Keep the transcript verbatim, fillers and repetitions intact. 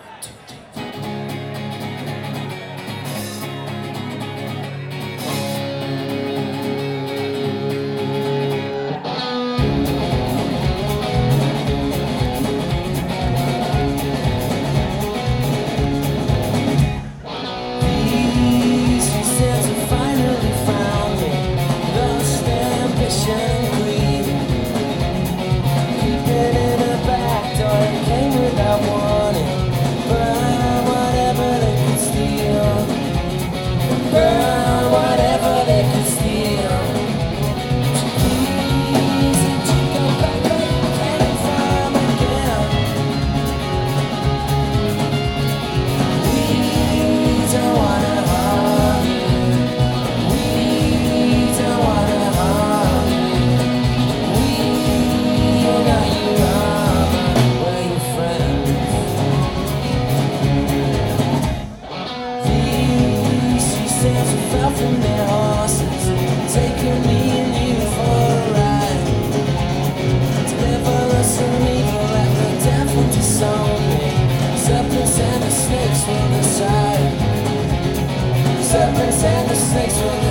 From their horses, taking me and you for a ride. Deliver us from evil, let the devil disown me. Serpents and the snakes will decide. Serpents and the snakes will decide.